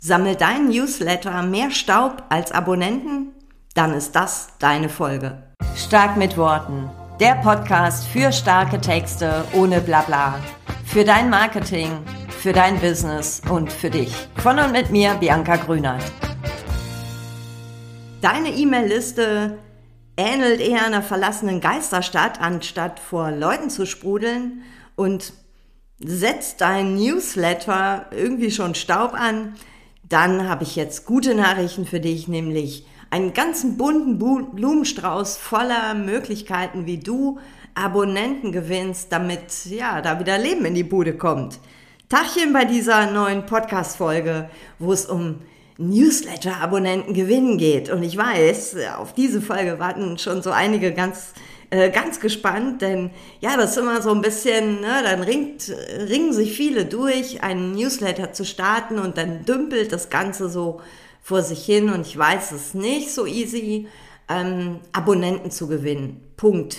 Sammelt dein Newsletter mehr Staub als Abonnenten? Dann ist das deine Folge. Stark mit Worten. Der Podcast für starke Texte ohne Blabla. Für dein Marketing, für dein Business und für dich. Von und mit mir, Bianca Grünert. Deine E-Mail-Liste ähnelt eher einer verlassenen Geisterstadt, anstatt vor Leuten zu sprudeln, und setzt dein Newsletter irgendwie schon Staub an. Dann habe ich jetzt gute Nachrichten für dich, nämlich einen ganzen bunten Blumenstrauß voller Möglichkeiten, wie du Abonnenten gewinnst, damit da wieder Leben in die Bude kommt. Tachchen bei dieser neuen Podcast-Folge, wo es um Newsletter-Abonnenten gewinnen geht. Und ich weiß, auf diese Folge warten schon so einige ganz gespannt, denn das ist immer so ein bisschen, dann ringen sich viele durch, einen Newsletter zu starten, und dann dümpelt das Ganze so vor sich hin, und ich weiß, es ist nicht so easy, Abonnenten zu gewinnen. Punkt.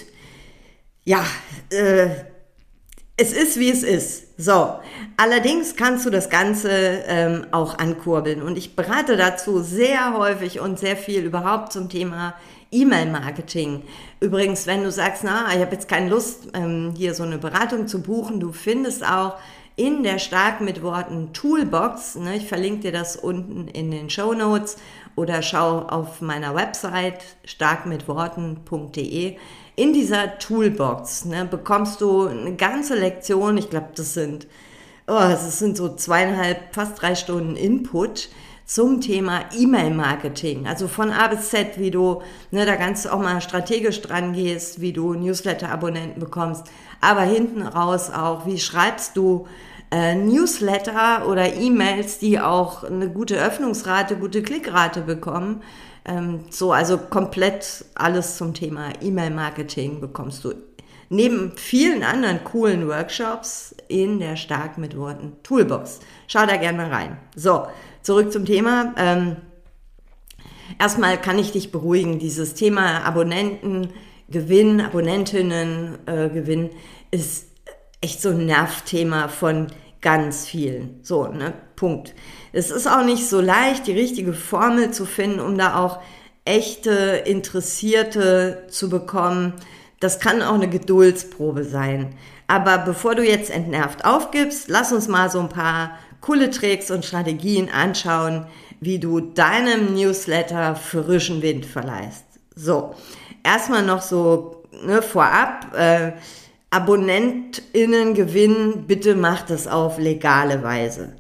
Es ist, wie es ist. So, allerdings kannst du das Ganze auch ankurbeln, und ich berate dazu sehr häufig und sehr viel überhaupt zum Thema E-Mail-Marketing. Übrigens, wenn du sagst, ich habe jetzt keine Lust, hier so eine Beratung zu buchen, du findest auch in der Stark mit Worten Toolbox, ich verlinke dir das unten in den Shownotes, oder schau auf meiner Website starkmitworten.de. In dieser Toolbox bekommst du eine ganze Lektion, ich glaube, das sind so 2,5, fast 3 Stunden Input zum Thema E-Mail-Marketing. Also von A bis Z, wie du da ganz auch mal strategisch dran gehst, wie du Newsletter-Abonnenten bekommst, aber hinten raus auch, wie schreibst du Newsletter oder E-Mails, die auch eine gute Öffnungsrate, gute Klickrate bekommen. Also komplett alles zum Thema E-Mail-Marketing bekommst du neben vielen anderen coolen Workshops in der Stark mit Worten Toolbox. Schau da gerne mal rein. So, zurück zum Thema. Erstmal kann ich dich beruhigen, dieses Thema Abonnentengewinn, Abonnentinnengewinn ist echt so ein Nervthema von ganz vielen. So, Punkt. Es ist auch nicht so leicht, die richtige Formel zu finden, um da auch echte Interessierte zu bekommen. Das kann auch eine Geduldsprobe sein. Aber bevor du jetzt entnervt aufgibst, lass uns mal so ein paar coole Tricks und Strategien anschauen, wie du deinem Newsletter frischen Wind verleihst. So, erstmal noch so vorab, AbonnentInnen gewinnen, bitte macht das auf legale Weise.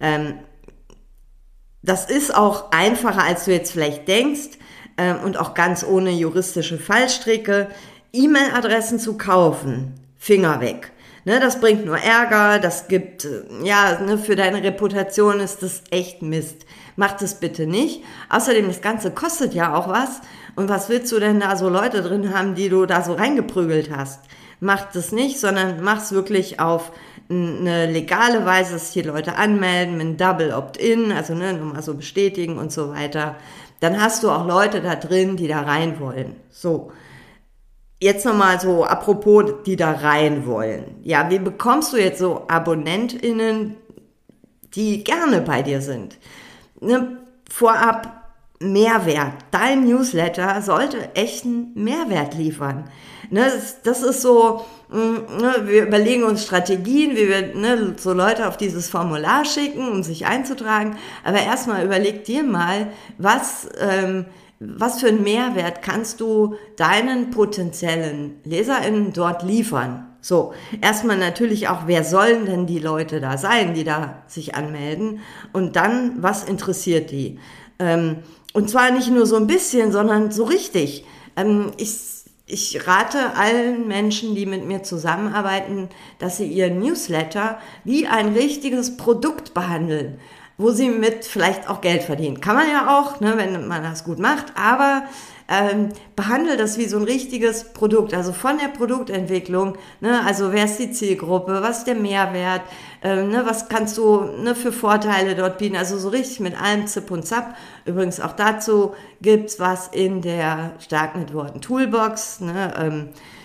Das ist auch einfacher, als du jetzt vielleicht denkst, und auch ganz ohne juristische Fallstricke. E-Mail-Adressen zu kaufen, Finger weg. Das bringt nur Ärger, das gibt, für deine Reputation ist das echt Mist. Mach das bitte nicht. Außerdem, das Ganze kostet ja auch was. Und was willst du denn da so Leute drin haben, die du da so reingeprügelt hast? Mach das nicht, sondern mach's wirklich auf eine legale Weise, dass die Leute anmelden, mit einem Double Opt-in, also nochmal so bestätigen und so weiter. Dann hast du auch Leute da drin, die da rein wollen. So. Jetzt nochmal so, apropos, die da rein wollen. Ja, wie bekommst du jetzt so AbonnentInnen, die gerne bei dir sind? Vorab Mehrwert. Dein Newsletter sollte echten Mehrwert liefern. Das ist so, wir überlegen uns Strategien, wie wir so Leute auf dieses Formular schicken, um sich einzutragen. Aber erstmal überleg dir mal, was für einen Mehrwert kannst du deinen potenziellen LeserInnen dort liefern? So, erstmal natürlich auch, wer sollen denn die Leute da sein, die da sich anmelden? Und dann, was interessiert die? Und zwar nicht nur so ein bisschen, sondern so richtig. Ich rate allen Menschen, die mit mir zusammenarbeiten, dass sie ihren Newsletter wie ein richtiges Produkt behandeln, wo sie mit vielleicht auch Geld verdienen. Kann man ja auch, wenn man das gut macht, aber behandle das wie so ein richtiges Produkt, also von der Produktentwicklung, also wer ist die Zielgruppe, was ist der Mehrwert, was kannst du für Vorteile dort bieten, also so richtig mit allem Zip und Zap. Übrigens auch dazu gibt's was in der Stark mit Worten Toolbox,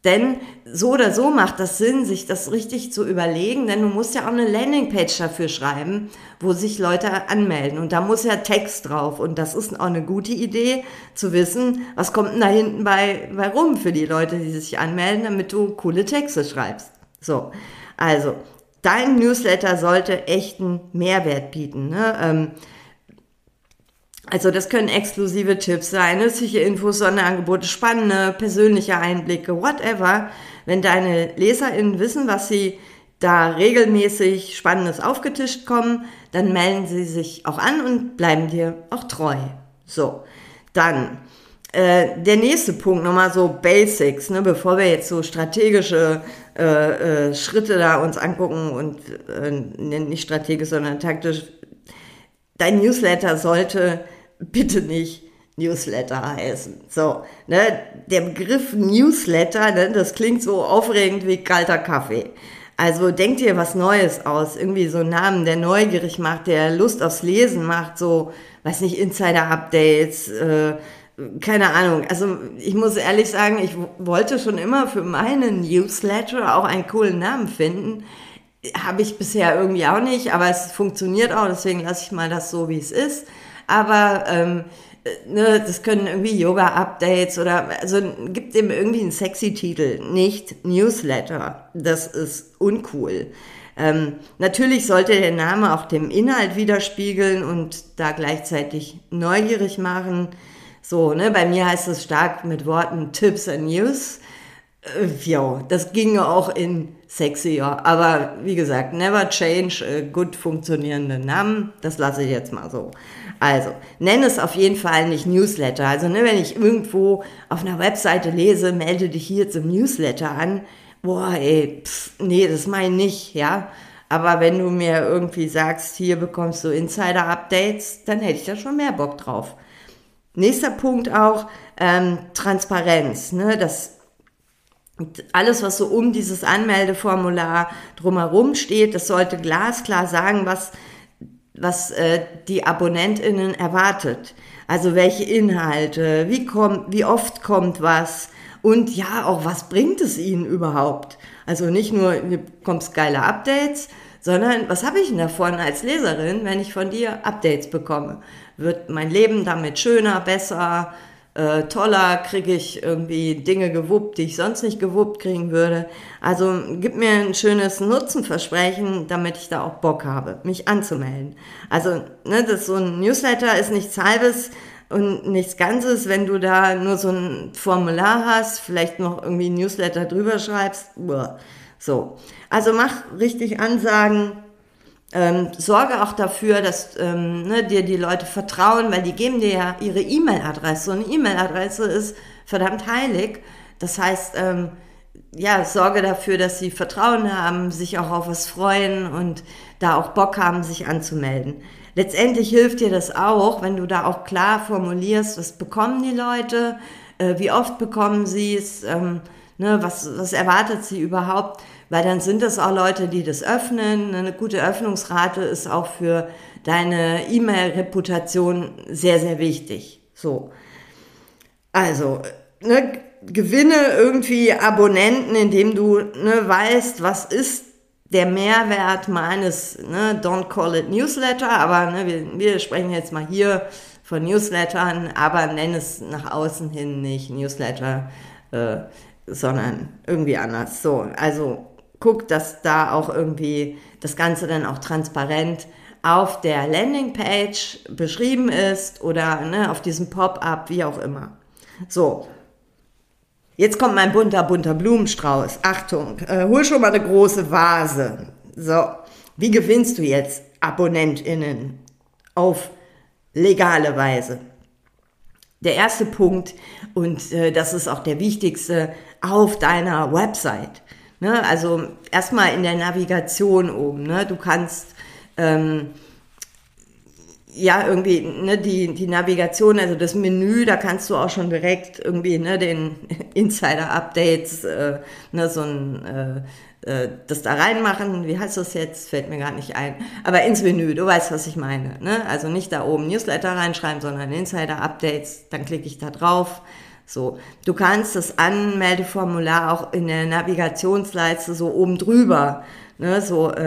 Denn so oder so macht das Sinn, sich das richtig zu überlegen, denn du musst ja auch eine Landingpage dafür schreiben, wo sich Leute anmelden. Und da muss ja Text drauf. Und das ist auch eine gute Idee, zu wissen, was kommt denn da hinten bei rum für die Leute, die sich anmelden, damit du coole Texte schreibst. So, also, dein Newsletter sollte echten Mehrwert bieten, ne? Also das können exklusive Tipps sein, nützliche Infos, Sonderangebote, spannende persönliche Einblicke, whatever. Wenn deine LeserInnen wissen, was sie da regelmäßig Spannendes aufgetischt kommen, dann melden sie sich auch an und bleiben dir auch treu. So, dann der nächste Punkt, nochmal so Basics, ne, bevor wir jetzt so strategische Schritte da uns angucken und nicht strategisch, sondern taktisch. Dein Newsletter sollte bitte nicht Newsletter heißen. So, ne, der Begriff Newsletter, ne, das klingt so aufregend wie kalter Kaffee. Also denk dir was Neues aus, irgendwie so einen Namen, der neugierig macht, der Lust aufs Lesen macht, so, weiß nicht, Insider-Updates, keine Ahnung. Also ich muss ehrlich sagen, ich wollte schon immer für meinen Newsletter auch einen coolen Namen finden. Habe ich bisher irgendwie auch nicht, aber es funktioniert auch, deswegen lasse ich mal das so, wie es ist. Aber ne, das können irgendwie Yoga-Updates oder, also gibt dem irgendwie einen sexy Titel, nicht Newsletter. Das ist uncool. Natürlich sollte der Name auch dem Inhalt widerspiegeln und da gleichzeitig neugierig machen. So, ne, bei mir heißt es stark mit Worten Tips and News. Ja, das ginge auch in sexier, aber wie gesagt, never change gut funktionierende Namen, das lasse ich jetzt mal so. Also, nenne es auf jeden Fall nicht Newsletter. Also, ne, wenn ich irgendwo auf einer Webseite lese, melde dich hier zum Newsletter an, boah, ey, nee, das meine ich nicht, ja. Aber wenn du mir irgendwie sagst, hier bekommst du Insider-Updates, dann hätte ich da schon mehr Bock drauf. Nächster Punkt auch, Transparenz, ne, und alles, was so um dieses Anmeldeformular drumherum steht, das sollte glasklar sagen, was die AbonnentInnen erwartet. Also welche Inhalte, wie oft kommt was und ja, auch was bringt es ihnen überhaupt. Also nicht nur, du bekommst geile Updates, sondern was habe ich denn davon als Leserin, wenn ich von dir Updates bekomme? Wird mein Leben damit schöner, besser, toller, kriege ich irgendwie Dinge gewuppt, die ich sonst nicht gewuppt kriegen würde. Also gib mir ein schönes Nutzenversprechen, damit ich da auch Bock habe, mich anzumelden. Also ne, das so ein Newsletter ist nichts Halbes und nichts Ganzes, wenn du da nur so ein Formular hast, vielleicht noch irgendwie ein Newsletter drüber schreibst. So, also mach richtig Ansagen. Sorge auch dafür, dass dir die Leute vertrauen, weil die geben dir ja ihre E-Mail-Adresse. Und eine E-Mail-Adresse ist verdammt heilig. Das heißt, sorge dafür, dass sie Vertrauen haben, sich auch auf was freuen und da auch Bock haben, sich anzumelden. Letztendlich hilft dir das auch, wenn du da auch klar formulierst, was bekommen die Leute, wie oft bekommen sie es, was erwartet sie überhaupt, weil dann sind es auch Leute, die das öffnen. Eine gute Öffnungsrate ist auch für deine E-Mail-Reputation sehr, sehr wichtig. So. Also, gewinne irgendwie Abonnenten, indem du weißt, was ist der Mehrwert meines, don't call it Newsletter, aber wir sprechen jetzt mal hier von Newslettern, aber nenn es nach außen hin nicht Newsletter, sondern irgendwie anders. So, also guck, dass da auch irgendwie das Ganze dann auch transparent auf der Landingpage beschrieben ist oder auf diesem Pop-up, wie auch immer. So, jetzt kommt mein bunter Blumenstrauß. Achtung, hol schon mal eine große Vase. So, wie gewinnst du jetzt AbonnentInnen auf legale Weise? Der erste Punkt, und das ist auch der wichtigste, auf deiner Website. Also erstmal in der Navigation oben. Du kannst die Navigation, also das Menü, da kannst du auch schon direkt irgendwie den Insider-Updates, das da reinmachen. Wie heißt das jetzt? Fällt mir gar nicht ein. Aber ins Menü, du weißt, was ich meine. Also nicht da oben Newsletter reinschreiben, sondern Insider-Updates. Dann klicke ich da drauf. So, du kannst das Anmeldeformular auch in der Navigationsleiste so oben drüber, ne,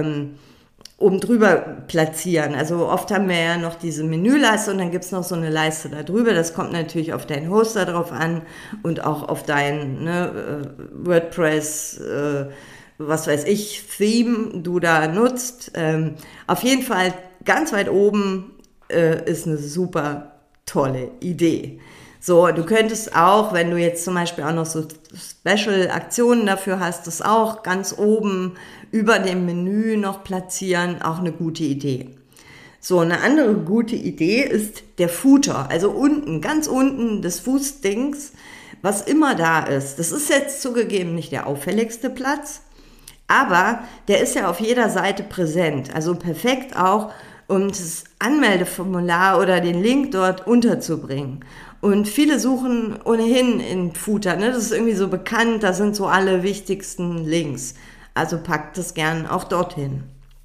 oben drüber platzieren. Also oft haben wir ja noch diese Menüleiste und dann gibt's noch so eine Leiste da drüber. Das kommt natürlich auf deinen Hoster drauf an und auch auf dein WordPress, was weiß ich, Theme du da nutzt. Auf jeden Fall ganz weit oben ist eine super tolle Idee. So, du könntest auch, wenn du jetzt zum Beispiel auch noch so Special-Aktionen dafür hast, das auch ganz oben über dem Menü noch platzieren, auch eine gute Idee. So, eine andere gute Idee ist der Footer, also unten, ganz unten des Fußdings, was immer da ist. Das ist jetzt zugegeben nicht der auffälligste Platz, aber der ist ja auf jeder Seite präsent, also perfekt auch, um das Anmeldeformular oder den Link dort unterzubringen. Und viele suchen ohnehin in Footer, ne? Das ist irgendwie so bekannt, da sind so alle wichtigsten Links. Also pack das gern auch dorthin.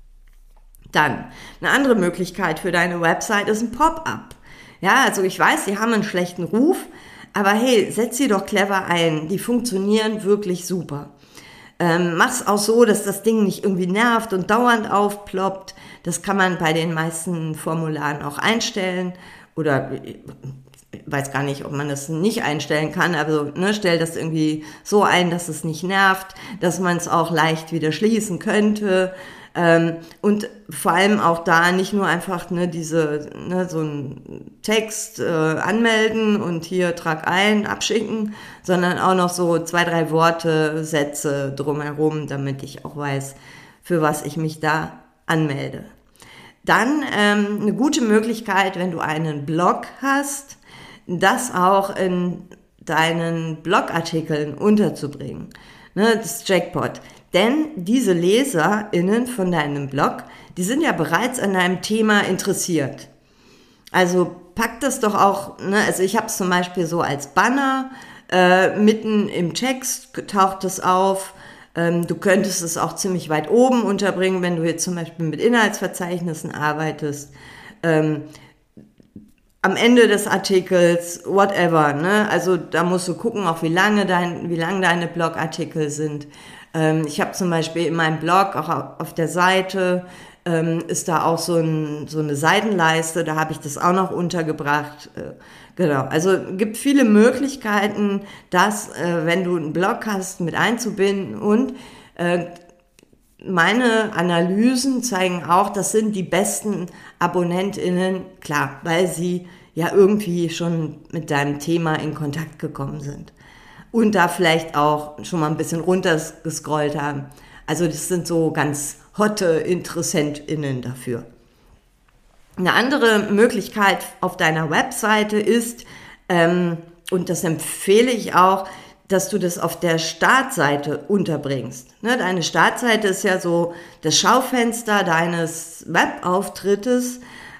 Dann, eine andere Möglichkeit für deine Website ist ein Pop-up. Ja, also ich weiß, die haben einen schlechten Ruf, aber hey, setz sie doch clever ein. Die funktionieren wirklich super. Mach's auch so, dass das Ding nicht irgendwie nervt und dauernd aufploppt. Das kann man bei den meisten Formularen auch einstellen. Oder ich weiß gar nicht, ob man das nicht einstellen kann, aber stell das irgendwie so ein, dass es nicht nervt, dass man es auch leicht wieder schließen könnte. Und vor allem auch da nicht nur einfach so ein Text anmelden und hier trag ein, abschicken, sondern auch noch so 2, 3 Worte, Sätze drumherum, damit ich auch weiß, für was ich mich da anmelde. Dann eine gute Möglichkeit, wenn du einen Blog hast, das auch in deinen Blogartikeln unterzubringen. Ne, das Jackpot. Denn diese LeserInnen von deinem Blog, die sind ja bereits an deinem Thema interessiert. Also pack das doch auch, also ich habe es zum Beispiel so als Banner, mitten im Text taucht es auf. Du könntest es auch ziemlich weit oben unterbringen, wenn du jetzt zum Beispiel mit Inhaltsverzeichnissen arbeitest. Am Ende des Artikels, whatever, ne? Also da musst du gucken, auch wie lang deine Blogartikel sind. Ich habe zum Beispiel in meinem Blog, auch auf der Seite, ist da auch so eine Seitenleiste, da habe ich das auch noch untergebracht. Genau, also gibt viele Möglichkeiten, das, wenn du einen Blog hast, mit einzubinden. Und meine Analysen zeigen auch, das sind die besten AbonnentInnen, klar, weil sie ja irgendwie schon mit deinem Thema in Kontakt gekommen sind. Und da vielleicht auch schon mal ein bisschen runtergescrollt haben. Also das sind so ganz hotte InteressentInnen dafür. Eine andere Möglichkeit auf deiner Webseite ist, und das empfehle ich auch, dass du das auf der Startseite unterbringst. Ne, deine Startseite ist ja so das Schaufenster deines Webauftrittes,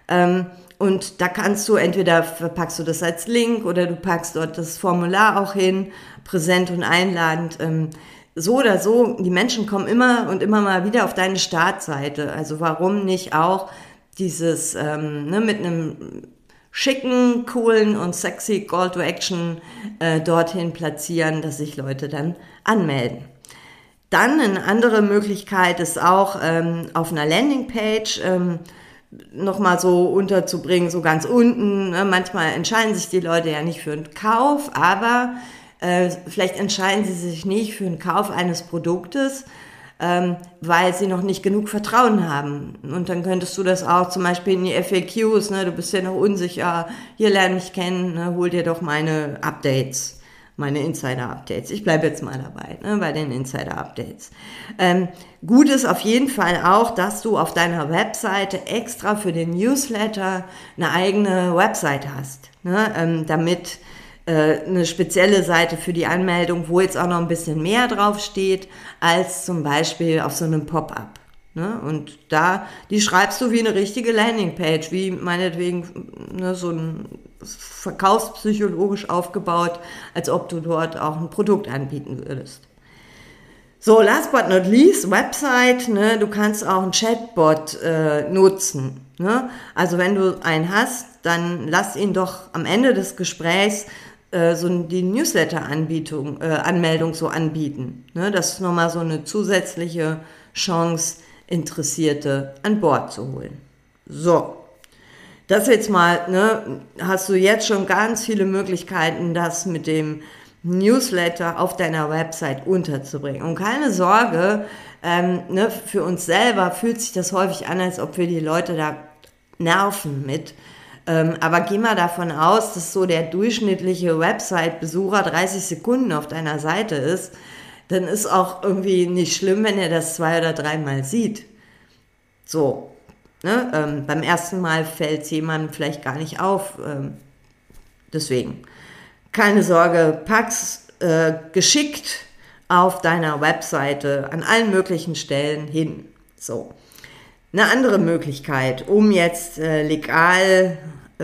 und da kannst du entweder verpackst du das als Link oder du packst dort das Formular auch hin, präsent und einladend. So oder so, die Menschen kommen immer und immer mal wieder auf deine Startseite. Also warum nicht auch dieses mit einem schicken, coolen und sexy Call to Action dorthin platzieren, dass sich Leute dann anmelden. Dann eine andere Möglichkeit ist auch auf einer Landingpage nochmal so unterzubringen, so ganz unten. Ne? Manchmal entscheiden sich die Leute ja nicht für einen Kauf, aber vielleicht entscheiden sie sich nicht für einen Kauf eines Produktes, weil sie noch nicht genug Vertrauen haben. Und dann könntest du das auch zum Beispiel in die FAQs, ne, du bist ja noch unsicher, hier lerne mich kennen, ne, hol dir doch meine Updates, meine Insider-Updates. Ich bleibe jetzt mal dabei, ne, bei den Insider-Updates. Gut ist auf jeden Fall auch, dass du auf deiner Webseite extra für den Newsletter eine eigene Website hast, ne, damit eine spezielle Seite für die Anmeldung, wo jetzt auch noch ein bisschen mehr drauf steht, als zum Beispiel auf so einem Pop-up. Ne? Und die schreibst du wie eine richtige Landingpage, wie meinetwegen so ein verkaufspsychologisch aufgebaut, als ob du dort auch ein Produkt anbieten würdest. So, last but not least, Website, ne? Du kannst auch einen Chatbot nutzen. Ne? Also wenn du einen hast, dann lass ihn doch am Ende des Gesprächs die Newsletter-Anmeldung so anbieten. Ne? Das ist nochmal so eine zusätzliche Chance, Interessierte an Bord zu holen. So, das jetzt mal, ne, hast du jetzt schon ganz viele Möglichkeiten, das mit dem Newsletter auf deiner Website unterzubringen. Und keine Sorge, ne, für uns selber fühlt sich das häufig an, als ob wir die Leute da nerven mit. Aber geh mal davon aus, dass so der durchschnittliche Website-Besucher 30 Sekunden auf deiner Seite ist, dann ist auch irgendwie nicht schlimm, wenn er das 2 oder 3 Mal sieht. So, ne? Beim ersten Mal fällt es jemandem vielleicht gar nicht auf. Deswegen, keine Sorge, pack's geschickt auf deiner Webseite an allen möglichen Stellen hin. So. Eine andere Möglichkeit, um jetzt legal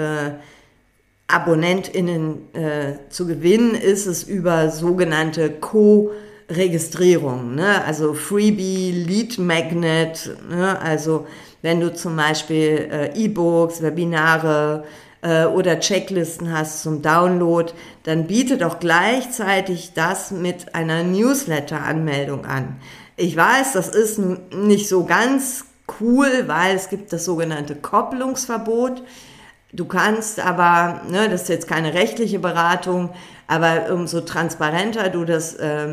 AbonnentInnen zu gewinnen, ist es über sogenannte Co-Registrierung, ne? Also Freebie, Lead Magnet, ne? Also wenn du zum Beispiel E-Books, Webinare oder Checklisten hast zum Download, dann biete doch gleichzeitig das mit einer Newsletter-Anmeldung an. Ich weiß, das ist nicht so ganz cool, weil es gibt das sogenannte Kopplungsverbot. Du kannst aber, ne, das ist jetzt keine rechtliche Beratung, aber umso transparenter du das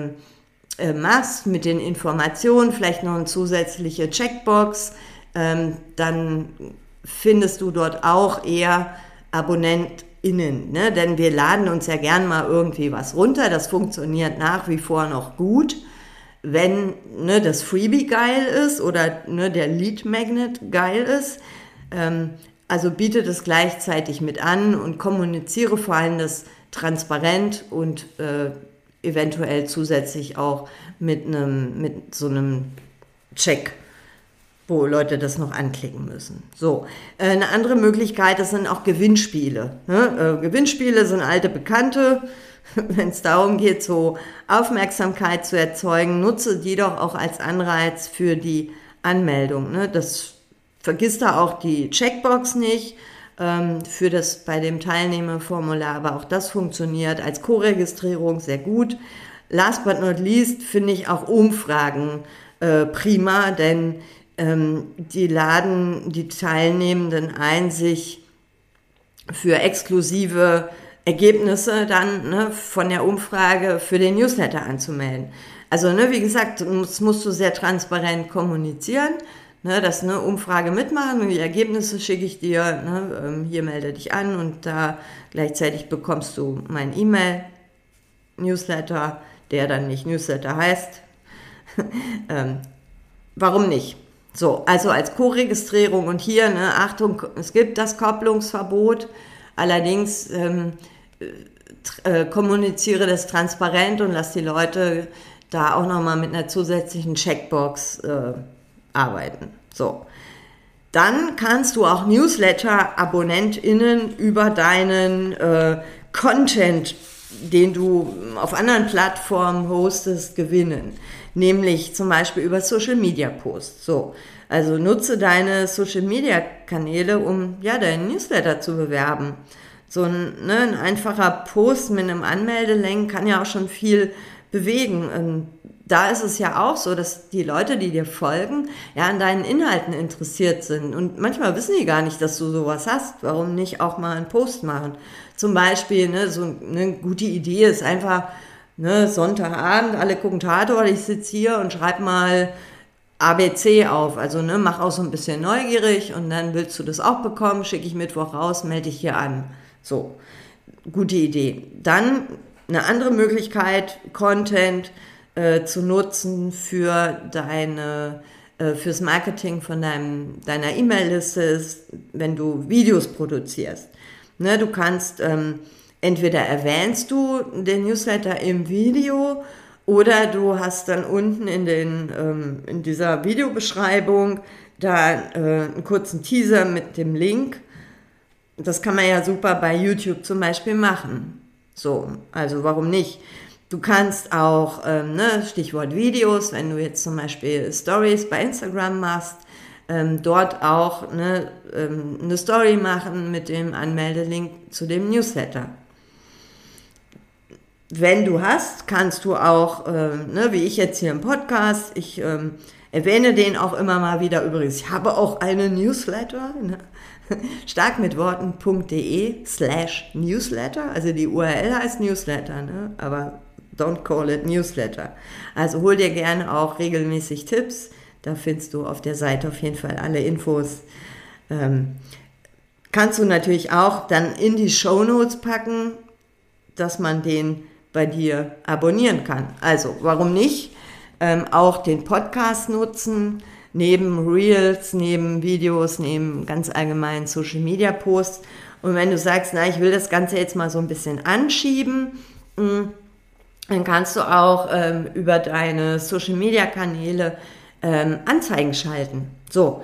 machst mit den Informationen, vielleicht noch eine zusätzliche Checkbox, dann findest du dort auch eher AbonnentInnen, ne? Denn wir laden uns ja gern mal irgendwie was runter, das funktioniert nach wie vor noch gut. Wenn, ne, das Freebie geil ist oder, ne, der Lead Magnet geil ist, also biete das gleichzeitig mit an und kommuniziere vor allem das transparent und eventuell zusätzlich auch mit so einem Check, wo Leute das noch anklicken müssen. So, eine andere Möglichkeit, das sind auch Gewinnspiele. Ne? Gewinnspiele sind alte Bekannte. Wenn es darum geht, so Aufmerksamkeit zu erzeugen, nutze die doch auch als Anreiz für die Anmeldung. Ne? Das vergiss da auch die Checkbox nicht für das bei dem Teilnehmerformular, aber auch das funktioniert als Co-Registrierung sehr gut. Last but not least finde ich auch Umfragen prima, denn die laden die Teilnehmenden ein, sich für exklusive Ergebnisse dann, ne, von der Umfrage für den Newsletter anzumelden. Also, ne, wie gesagt, das musst du sehr transparent kommunizieren, ne, dass eine Umfrage mitmachen und die Ergebnisse schicke ich dir, ne, hier melde dich an und da gleichzeitig bekommst du mein E-Mail-Newsletter, der dann nicht Newsletter heißt. Warum nicht? So, also als Co-Registrierung und hier, ne, Achtung, es gibt das Kopplungsverbot, allerdings kommuniziere das transparent und lass die Leute da auch nochmal mit einer zusätzlichen Checkbox arbeiten. So. Dann kannst du auch Newsletter-AbonnentInnen über deinen Content, den du auf anderen Plattformen hostest, gewinnen. Nämlich zum Beispiel über Social-Media-Posts. So. Also nutze deine Social-Media-Kanäle, um ja, deinen Newsletter zu bewerben. So ein einfacher Post mit einem Anmeldelink kann ja auch schon viel bewegen. Und da ist es ja auch so, dass die Leute, die dir folgen, ja an deinen Inhalten interessiert sind. Und manchmal wissen die gar nicht, dass du sowas hast. Warum nicht auch mal einen Post machen? Zum Beispiel, ne, so eine gute Idee ist einfach, ne, Sonntagabend, alle gucken Tatort, ich sitze hier und schreibe mal ABC auf. Also, ne, mach auch so ein bisschen neugierig und dann willst du das auch bekommen, schicke ich Mittwoch raus, melde dich hier an. So, gute Idee. Dann eine andere Möglichkeit, Content zu nutzen für fürs Marketing von deiner E-Mail-Liste ist, wenn du Videos produzierst. Ne, du kannst, entweder erwähnst du den Newsletter im Video oder du hast dann unten in dieser Videobeschreibung da einen kurzen Teaser mit dem Link. Das kann man ja super bei YouTube zum Beispiel machen. So, also warum nicht? Du kannst auch, Stichwort Videos, wenn du jetzt zum Beispiel Stories bei Instagram machst, dort auch eine Story machen mit dem Anmeldelink zu dem Newsletter. wenn du hast, kannst du auch, wie ich jetzt hier im Podcast, ich erwähne den auch immer mal wieder übrigens. Ich habe auch eine Newsletter, ne? starkmitworten.de/Newsletter, also die URL heißt Newsletter, ne? Aber don't call it Newsletter. Also hol dir gerne auch regelmäßig Tipps, da findest du auf der Seite auf jeden Fall alle Infos. Kannst du natürlich auch dann in die Shownotes packen, dass man den bei dir abonnieren kann. Also warum nicht? Auch den Podcast nutzen, neben Reels, neben Videos, neben ganz allgemeinen Social Media Posts. Und wenn du sagst, na, ich will das Ganze jetzt mal so ein bisschen anschieben, dann kannst du auch über deine Social Media Kanäle Anzeigen schalten. So,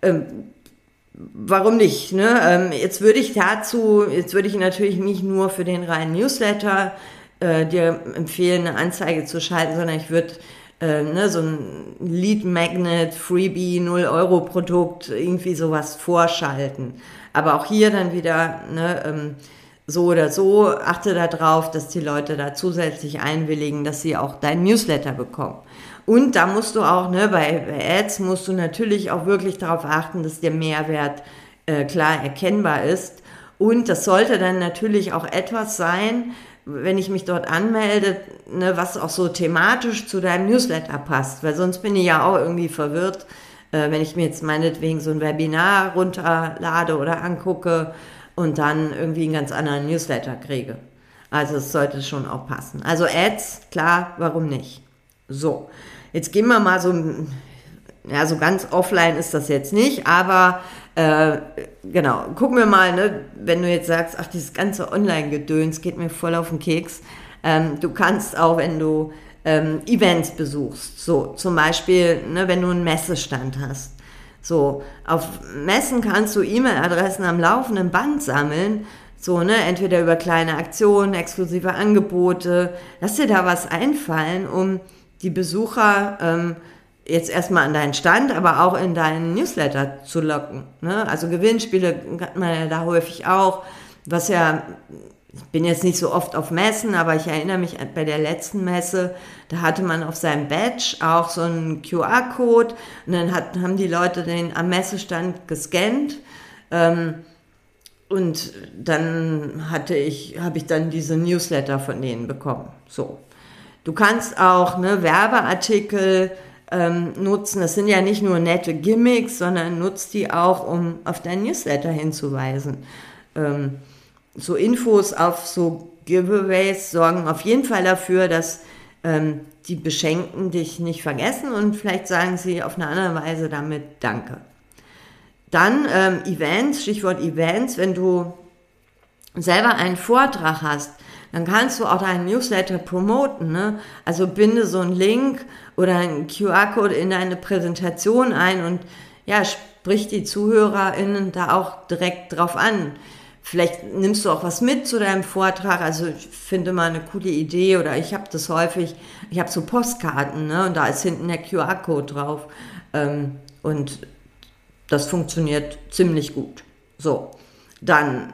warum nicht? Ne? Jetzt würde ich natürlich nicht nur für den reinen Newsletter dir empfehlen, eine Anzeige zu schalten, sondern ich würde so ein Lead Magnet, Freebie, 0-Euro-Produkt, irgendwie sowas vorschalten. Aber auch hier dann wieder, so oder so, achte darauf, dass die Leute da zusätzlich einwilligen, dass sie auch deinen Newsletter bekommen. Und da musst du auch, bei Ads musst du natürlich auch wirklich darauf achten, dass der Mehrwert klar erkennbar ist. Und das sollte dann natürlich auch etwas sein, wenn ich mich dort anmelde, was auch so thematisch zu deinem Newsletter passt. Weil sonst bin ich ja auch irgendwie verwirrt, wenn ich mir jetzt meinetwegen so ein Webinar runterlade oder angucke und dann irgendwie einen ganz anderen Newsletter kriege. Also es sollte schon auch passen. Also Ads, klar, warum nicht? So, jetzt gehen wir mal so ganz offline ist das jetzt nicht, aber genau, gucken wir mal, wenn du jetzt sagst, ach, dieses ganze Online-Gedöns geht mir voll auf den Keks. Du kannst auch, wenn du Events besuchst, so zum Beispiel, wenn du einen Messestand hast, so, auf Messen kannst du E-Mail-Adressen am laufenden Band sammeln, so, entweder über kleine Aktionen, exklusive Angebote, lass dir da was einfallen, um die Besucher jetzt erstmal an deinen Stand, aber auch in deinen Newsletter zu locken. Ne? Also Gewinnspiele hat man ja da häufig auch, was ja, ich bin jetzt nicht so oft auf Messen, aber ich erinnere mich bei der letzten Messe, da hatte man auf seinem Badge auch so einen QR-Code und dann haben die Leute den am Messestand gescannt und dann habe ich dann diese Newsletter von denen bekommen. So. Du kannst auch Werbeartikel nutzen. Das sind ja nicht nur nette Gimmicks, sondern nutzt die auch, um auf dein Newsletter hinzuweisen. So Infos auf so Giveaways sorgen auf jeden Fall dafür, dass die Beschenkten dich nicht vergessen und vielleicht sagen sie auf eine andere Weise damit Danke. Dann Events, Stichwort Events, wenn du selber einen Vortrag hast, dann kannst du auch deinen Newsletter promoten. Ne? Also binde so einen Link oder einen QR-Code in deine Präsentation ein und ja, sprich die ZuhörerInnen da auch direkt drauf an. Vielleicht nimmst du auch was mit zu deinem Vortrag. Also ich finde mal eine coole Idee oder ich habe das häufig, ich habe so Postkarten, und da ist hinten der QR-Code drauf und das funktioniert ziemlich gut. So, dann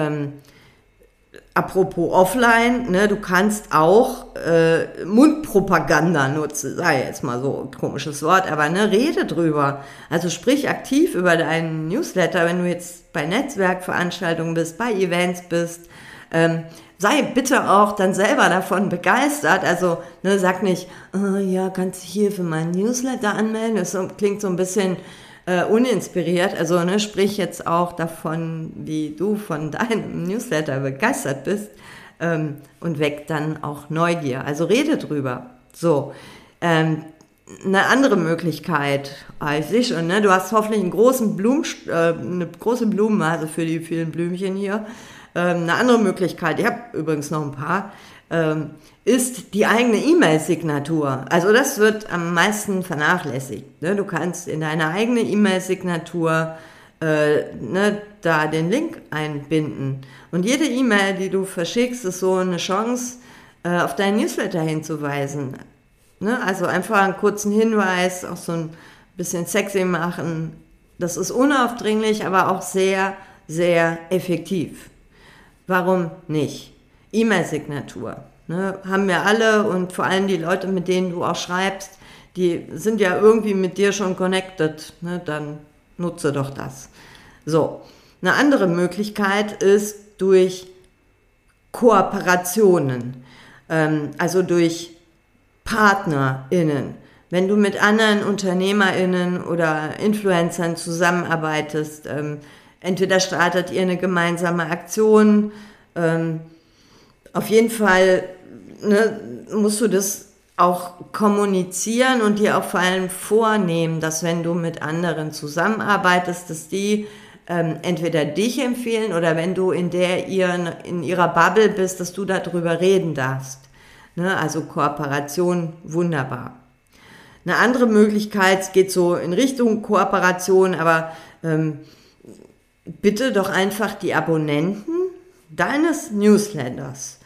apropos offline, du kannst auch Mundpropaganda nutzen, sei jetzt mal so ein komisches Wort, aber rede drüber. Also sprich aktiv über deinen Newsletter, wenn du jetzt bei Netzwerkveranstaltungen bist, bei Events bist, sei bitte auch dann selber davon begeistert. Also sag nicht, ja, kannst du hier für meinen Newsletter anmelden? Das klingt so ein bisschen uninspiriert, also sprich jetzt auch davon, wie du von deinem Newsletter begeistert bist und weckt dann auch Neugier. Also rede drüber. So, eine andere Möglichkeit, ich sehe schon, du hast hoffentlich eine große Blumenvase für die vielen Blümchen hier. Eine andere Möglichkeit, ich habe übrigens noch ein paar, ist die eigene E-Mail-Signatur. Also das wird am meisten vernachlässigt. Du kannst in deine eigene E-Mail-Signatur da den Link einbinden. Und jede E-Mail, die du verschickst, ist so eine Chance, auf deinen Newsletter hinzuweisen. Also einfach einen kurzen Hinweis, auch so ein bisschen sexy machen. Das ist unaufdringlich, aber auch sehr, sehr effektiv. Warum nicht? E-Mail-Signatur. Ne? Haben wir alle, und vor allem die Leute, mit denen du auch schreibst, die sind ja irgendwie mit dir schon connected. Ne? Dann nutze doch das. So, eine andere Möglichkeit ist durch Kooperationen, also durch PartnerInnen. Wenn du mit anderen UnternehmerInnen oder Influencern zusammenarbeitest, entweder startet ihr eine gemeinsame Aktion, auf jeden Fall, ne, musst du das auch kommunizieren und dir auch vor allem vornehmen, dass wenn du mit anderen zusammenarbeitest, dass die entweder dich empfehlen oder wenn du in ihrer Bubble bist, dass du darüber reden darfst. Ne? Also Kooperation, wunderbar. Eine andere Möglichkeit, es geht so in Richtung Kooperation, aber bitte doch einfach die Abonnenten deines Newsletters,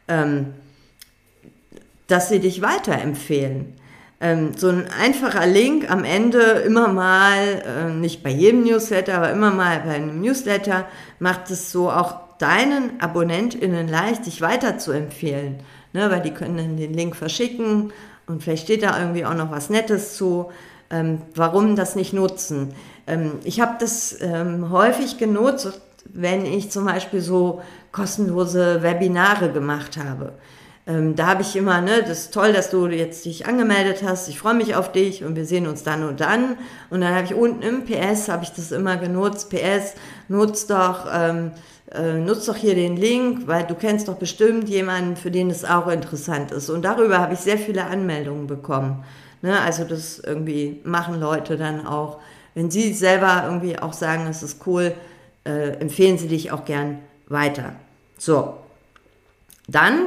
dass sie dich weiterempfehlen. So ein einfacher Link am Ende immer mal, nicht bei jedem Newsletter, aber immer mal bei einem Newsletter, macht es so auch deinen AbonnentInnen leicht, dich weiterzuempfehlen. Ne, weil die können dann den Link verschicken und vielleicht steht da irgendwie auch noch was Nettes zu. Warum das nicht nutzen? Ich habe das häufig genutzt, wenn ich zum Beispiel so kostenlose Webinare gemacht habe. Da habe ich immer, ne, das ist toll, dass du jetzt dich angemeldet hast, ich freue mich auf dich und wir sehen uns dann und dann. Und dann habe ich unten im PS, habe ich das immer genutzt, PS, nutz doch hier den Link, weil du kennst doch bestimmt jemanden, für den es auch interessant ist. Und darüber habe ich sehr viele Anmeldungen bekommen. Ne, also das irgendwie machen Leute dann auch, wenn sie selber irgendwie auch sagen, das ist cool, empfehlen sie dich auch gern weiter. So. Dann,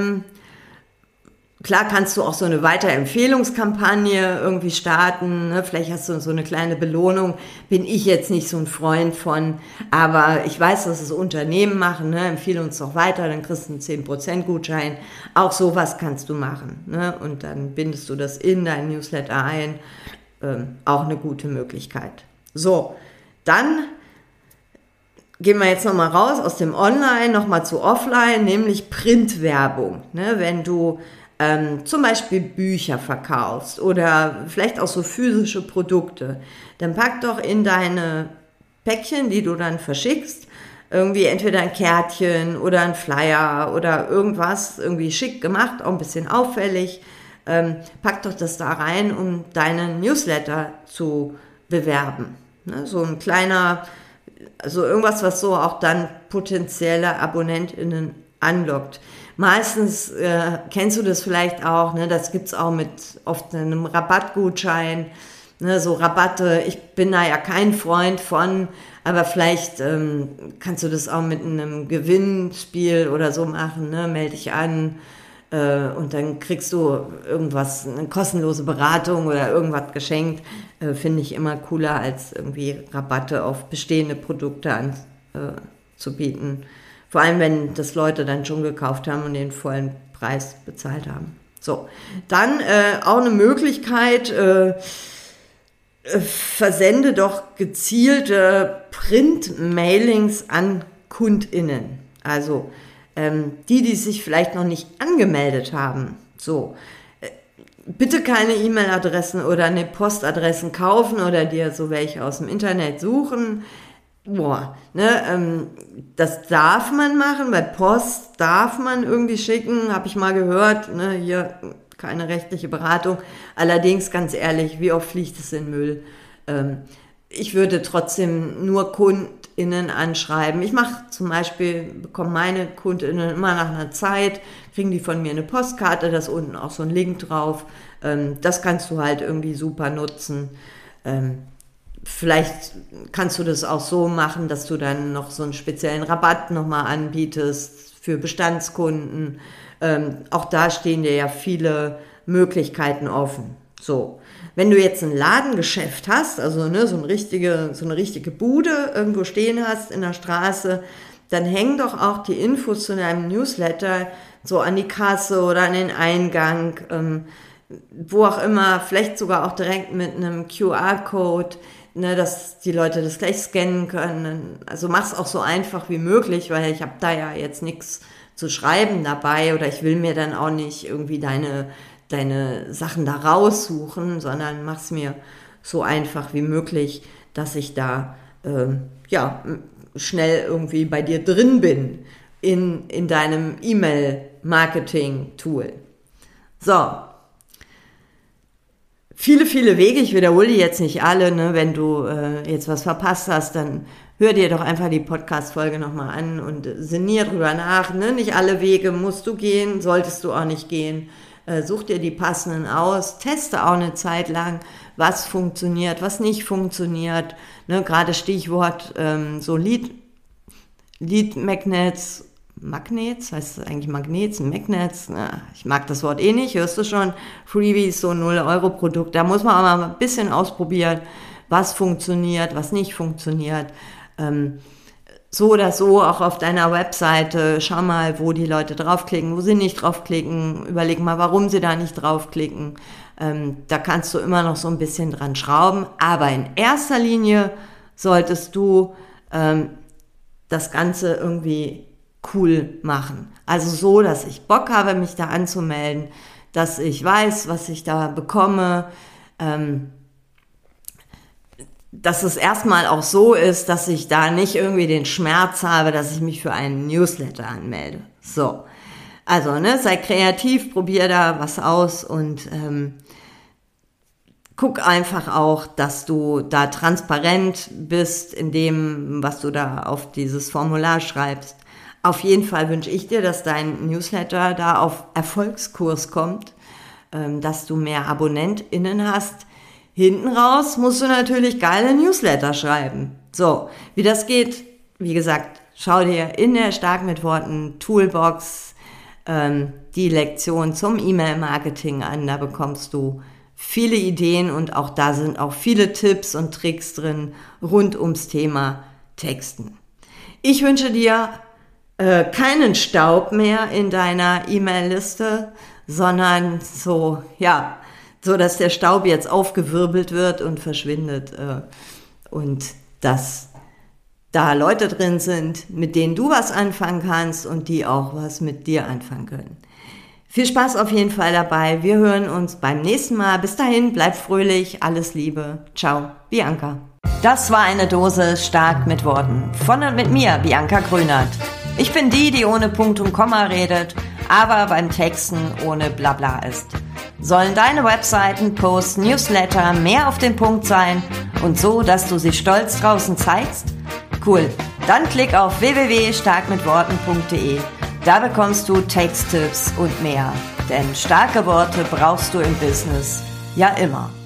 klar kannst du auch so eine Weiterempfehlungskampagne irgendwie starten, ne? Vielleicht hast du so eine kleine Belohnung, bin ich jetzt nicht so ein Freund von, aber ich weiß, dass es Unternehmen machen, ne? Empfehle uns doch weiter, dann kriegst du einen 10% Gutschein, auch sowas kannst du machen, ne? Und dann bindest du das in dein Newsletter ein, auch eine gute Möglichkeit. So, dann gehen wir jetzt nochmal raus aus dem Online, nochmal zu Offline, nämlich Printwerbung. Ne? Wenn du zum Beispiel Bücher verkaufst oder vielleicht auch so physische Produkte, dann pack doch in deine Päckchen, die du dann verschickst, irgendwie entweder ein Kärtchen oder ein Flyer oder irgendwas, irgendwie schick gemacht, auch ein bisschen auffällig. Pack doch das da rein, um deinen Newsletter zu bewerben. Ne? So ein kleiner, also irgendwas, was so auch dann potenzielle AbonnentInnen anlockt. Meistens kennst du das vielleicht auch, ne? Das gibt's auch mit oft einem Rabattgutschein, ne? So Rabatte, ich bin da ja kein Freund von, aber vielleicht kannst du das auch mit einem Gewinnspiel oder so machen, ne? Melde dich an und dann kriegst du irgendwas, eine kostenlose Beratung oder irgendwas geschenkt. Finde ich immer cooler, als irgendwie Rabatte auf bestehende Produkte anzubieten. Vor allem, wenn das Leute dann schon gekauft haben und den vollen Preis bezahlt haben. So, dann auch eine Möglichkeit, versende doch gezielte Print-Mailings an KundInnen. Also die sich vielleicht noch nicht angemeldet haben. So, bitte keine E-Mail-Adressen oder eine Postadressen kaufen oder dir so welche aus dem Internet suchen. Das darf man machen, bei Post darf man irgendwie schicken, habe ich mal gehört, ne, hier keine rechtliche Beratung. Allerdings, ganz ehrlich, wie oft fliegt es in Müll? Ich würde trotzdem nur KundInnen anschreiben. Ich mache zum Beispiel, bekomme meine KundInnen immer nach einer Zeit, kriegen die von mir eine Postkarte, da ist unten auch so ein Link drauf. Das kannst du halt irgendwie super nutzen. Vielleicht kannst du das auch so machen, dass du dann noch so einen speziellen Rabatt nochmal anbietest für Bestandskunden. Auch da stehen dir ja viele Möglichkeiten offen. So, wenn du jetzt ein Ladengeschäft hast, also ne, so eine richtige Bude irgendwo stehen hast in der Straße, dann häng doch auch die Infos zu deinem Newsletter so an die Kasse oder an den Eingang, wo auch immer, vielleicht sogar auch direkt mit einem QR-Code, ne, dass die Leute das gleich scannen können. Also mach's auch so einfach wie möglich, weil ich habe da ja jetzt nichts zu schreiben dabei oder ich will mir dann auch nicht irgendwie deine Sachen da raussuchen, sondern mach's mir so einfach wie möglich, dass ich da schnell irgendwie bei dir drin bin in deinem E-Mail-Marketing-Tool. So, viele Wege, ich wiederhole die jetzt nicht alle, ne? Wenn du jetzt was verpasst hast, dann hör dir doch einfach die Podcast-Folge nochmal an und sinnier drüber nach. Ne? Nicht alle Wege musst du gehen, solltest du auch nicht gehen. Such dir die passenden aus, teste auch eine Zeit lang, was funktioniert, was nicht funktioniert. Ne? Gerade Stichwort so Lead Magnets, heißt das eigentlich Magnets, Magnets? Na, ich mag das Wort eh nicht, hörst du schon? Freebies, so 0-Euro-Produkt, da muss man aber mal ein bisschen ausprobieren, was funktioniert, was nicht funktioniert. So oder so, auch auf deiner Webseite, schau mal, wo die Leute draufklicken, wo sie nicht draufklicken, überleg mal, warum sie da nicht draufklicken. Da kannst du immer noch so ein bisschen dran schrauben, aber in erster Linie solltest du das Ganze irgendwie cool machen. Also so, dass ich Bock habe, mich da anzumelden, dass ich weiß, was ich da bekomme, dass es erstmal auch so ist, dass ich da nicht irgendwie den Schmerz habe, dass ich mich für einen Newsletter anmelde. So, also sei kreativ, probier da was aus und guck einfach auch, dass du da transparent bist in dem, was du da auf dieses Formular schreibst. Auf jeden Fall wünsche ich dir, dass dein Newsletter da auf Erfolgskurs kommt, dass du mehr AbonnentInnen hast. Hinten raus musst du natürlich geile Newsletter schreiben. So, wie das geht, wie gesagt, schau dir in der Stark mit Worten Toolbox die Lektion zum E-Mail-Marketing an. Da bekommst du viele Ideen und auch da sind auch viele Tipps und Tricks drin rund ums Thema Texten. Ich wünsche dir keinen Staub mehr in deiner E-Mail-Liste, sondern so, dass der Staub jetzt aufgewirbelt wird und verschwindet und dass da Leute drin sind, mit denen du was anfangen kannst und die auch was mit dir anfangen können. Viel Spaß auf jeden Fall dabei. Wir hören uns beim nächsten Mal. Bis dahin, bleib fröhlich, alles Liebe. Ciao, Bianca. Das war eine Dose Stark mit Worten. Von und mit mir, Bianca Grünert. Ich bin die ohne Punkt und Komma redet, aber beim Texten ohne Blabla ist. Sollen deine Webseiten, Posts, Newsletter mehr auf den Punkt sein und so, dass du sie stolz draußen zeigst? Cool, dann klick auf www.starkmitworten.de. Da bekommst du Texttipps und mehr. Denn starke Worte brauchst du im Business ja immer.